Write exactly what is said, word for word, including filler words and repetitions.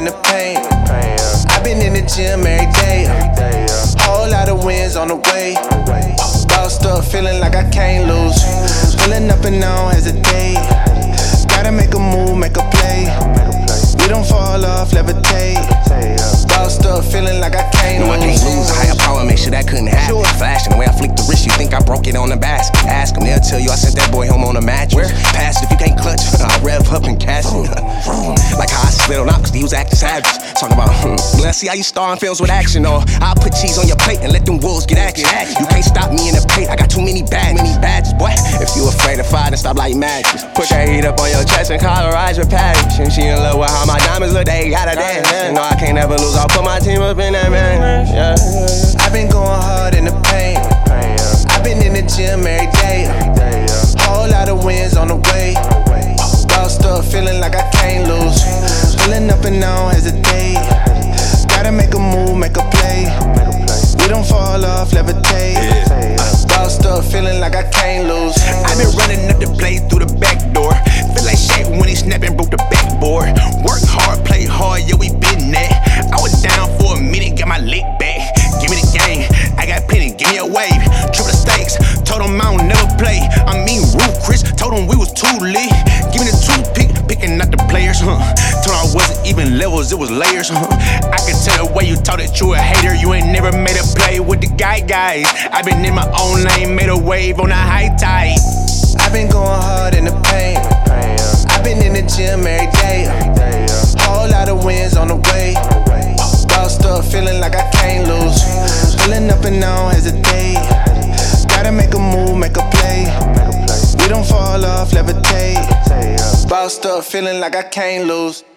the paint. I've been in the gym every day. Whole lot of wins on the way. Bossed up, feeling like I can't lose. Pulling up and I don't hesitate. Gotta make a move, make a play. We don't fall off, levitate. Bossed up, feeling like I can't no, lose. I can't lose. Higher power, make sure that couldn't happen. Flashing the way I flick the wrist, you think I broke it on the basket. Ask them, they'll tell you I sent that boy home on a mattress. Pass it if you can't clutch, I'll rev up and catch it. Like how I slid on out, cause he was acting savage. Talking about, hmm, let's see how you starring films with action. Or I'll put cheese on your plate and let them wolves get action. You can't stop me in the paint, I got too many bags, many badges, boy. If you afraid of fire, then stop like matches. Put that heat up on your chest and colorize your passion. She in love with how my diamonds look, they gotta dance. No, I can't never lose, I'll put my team up in that man. Yeah. I've been going hard in the paint. I've been in the gym every day. Whole lot of wins on the way. Bossed up, feeling like I can't lose. Pulling up and I don't hesitate. Gotta make a move, make a play. We don't fall off, levitate. Bossed up, feeling like I can't lose. I've been running up the play through the back door. Feel like Shaq when he snapping, broke the backboard. Work hard, play hard, yeah, we been there. I was down for a minute, got my leg back. Give me the game, I got plenty, give me a wave. Triple the stakes, told him I don't never play. I mean, Ruth Chris, told him we was too lit. Give me the toothpick, picking out the players, huh? Told him I wasn't even levels, it was layers, huh? I can tell the way you talk that you a hater. You ain't never made a play with the guy guys. I been in my own lane, made a wave on a high tide. I've been going hard in the paint. I've been in the gym every day. Whole lot of wins on the way. Bossed up, feeling like I can't lose. Pulling up and I don't hesitate. Gotta make a move, make a play. We don't fall off, levitate. Bossed up, feeling like I can't lose.